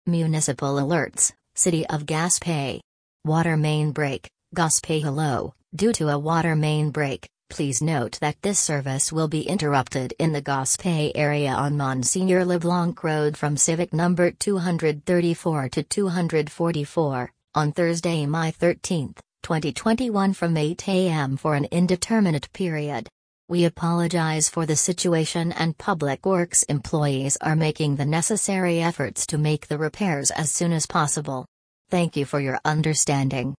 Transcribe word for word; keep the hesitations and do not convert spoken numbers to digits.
Municipal alerts, City of Gaspé. Water main break, Gaspé hello. Due to a water main break, please note that this service will be interrupted in the Gaspé area on Monseigneur Leblanc Road from Civic number two thirty-four to two forty-four, on Thursday, May thirteenth, twenty twenty-one from eight a m for an indeterminate period. We apologize for the situation, and Public Works employees are making the necessary efforts to make the repairs as soon as possible. Thank you for your understanding.